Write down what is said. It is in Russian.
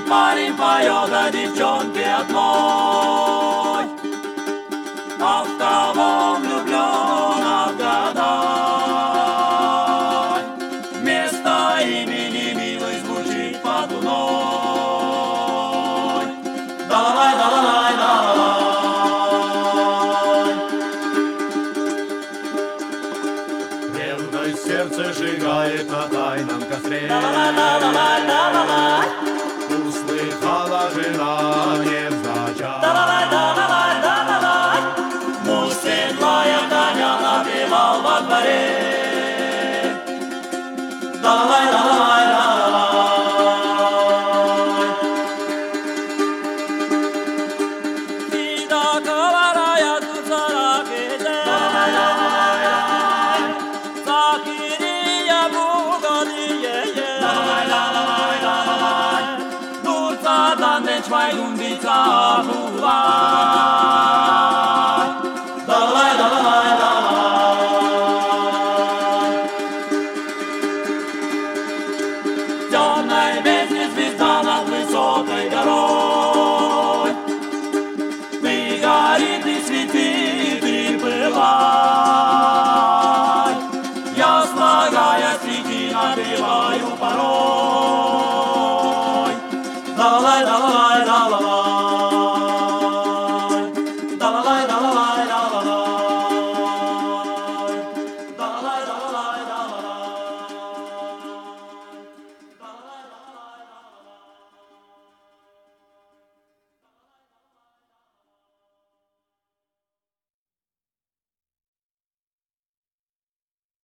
Парень поет, а девчонки одной. А в кого влюблен, отгадай. Вместо имени милый звучит под луной. Да-лай, да-лай, да-лай. Ревность сердце сжигает на тайном костре. Да-лай, да-лай, да-лай. Услыхала жена невзначай. Да-лай, да-лай, да-лай. Муж седлая коня напевал во дворе. Да-лай, да-лай, да-лай. Вида каварая туцаракете. Да-лай, да-лай, да-лай. Закирия бугадие. Да-лай, да-лай, да-лай. Dulța, dan deci mai lumbița,